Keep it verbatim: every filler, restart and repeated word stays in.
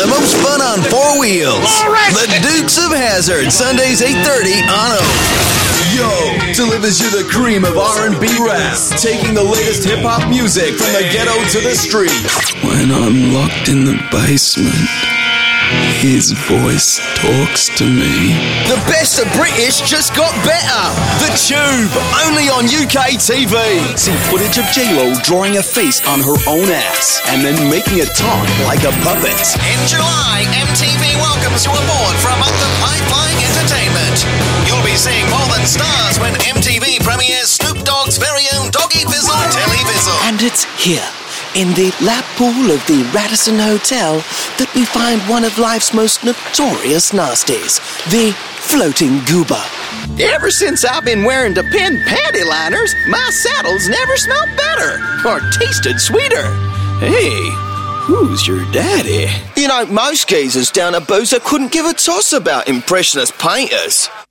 the most fun on four wheels. The Dukes of Hazzard, Sundays eight thirty on O. Yo delivers you the cream of R and B rap, taking the latest hip-hop music from the ghetto to the street. When I'm locked in the basement, his voice talks to me. The best of British just got better. The Tube, only on U K T V. See footage of J-Lo drawing a face on her own ass and then making it talk like a puppet. In July, M T V welcomes you aboard for a month of high-flying entertainment. You'll be seeing more than stars when M T V premieres Snoop Dogg's very own Doggy Fizzle Televizzle. And it's here, in the lap pool of the Radisson Hotel, that we find one of life's most notorious nasties, the floating goober. Ever since I've been wearing depend panty liners, my saddles never smelled better or tasted sweeter. Hey, who's your daddy? You know, most geezers down at Boozer couldn't give a toss about impressionist painters.